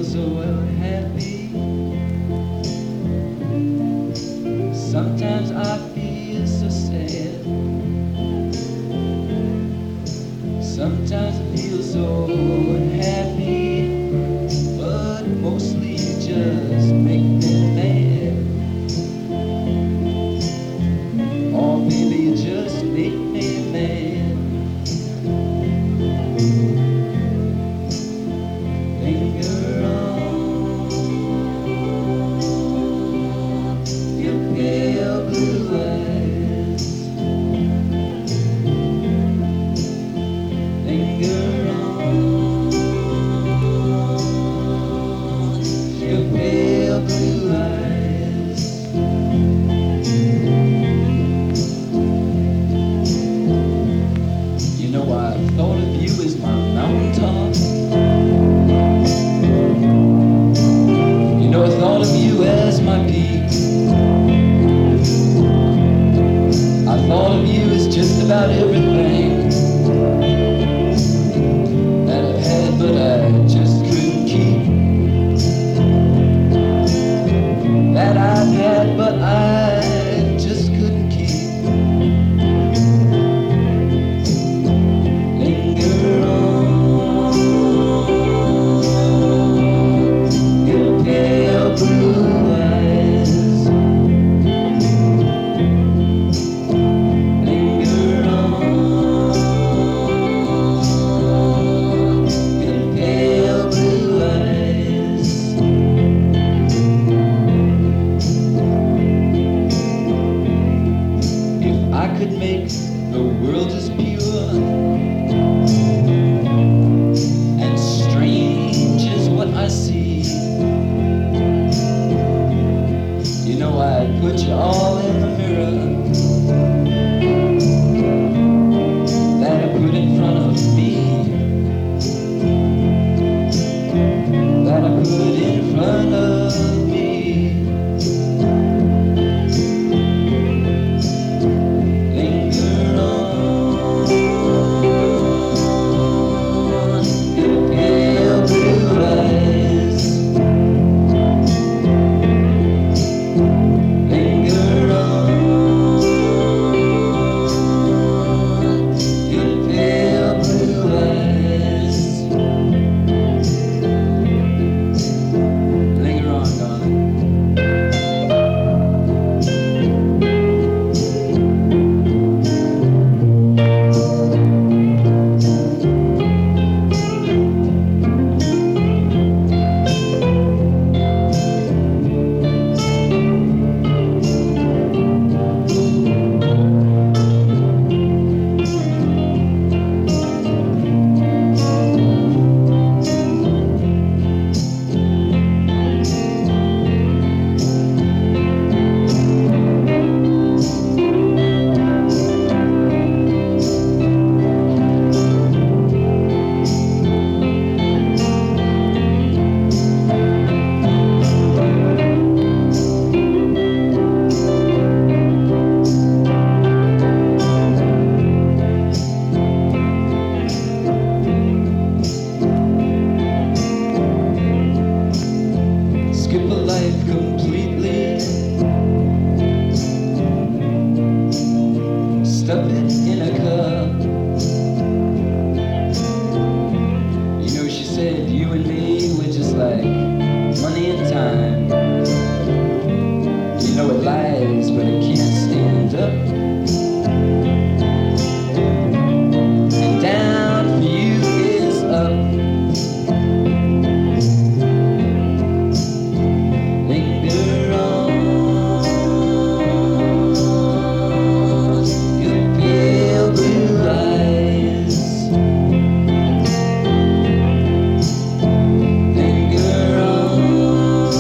so happy. Sometimes I feel so sad. Sometimes I feel so happy, but mostly you just make me mad. Oh baby, you just make me mad. Linger on your pale blue eyes. Linger on your pale blue eyes. You know, I thought of you as my mountaintop. You know, I thought of you as my peak. I thought of you as just about everything that I've had, but I just couldn't keep. That I've had, but I just couldn't keep. Linger on your pale blue eyes. Linger on your pale blue eyes. If I could make the world as pure and strange as what I see, you know, I'd put you all in the mirror that I put in front of me, that I put in front of me. Linger on your pale blue eyes. Linger on your pale blue eyes. Linger on, darling. Skip a life completely, stuff it in a cup. You know, she said you and me were just like money and time. You know it lies, but it can't stand up. And down for you is up. Linger on your pale blue eyes. Linger on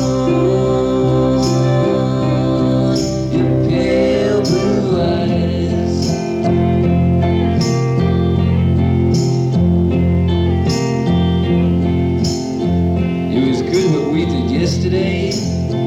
your pale blue eyes. It was good what we did yesterday.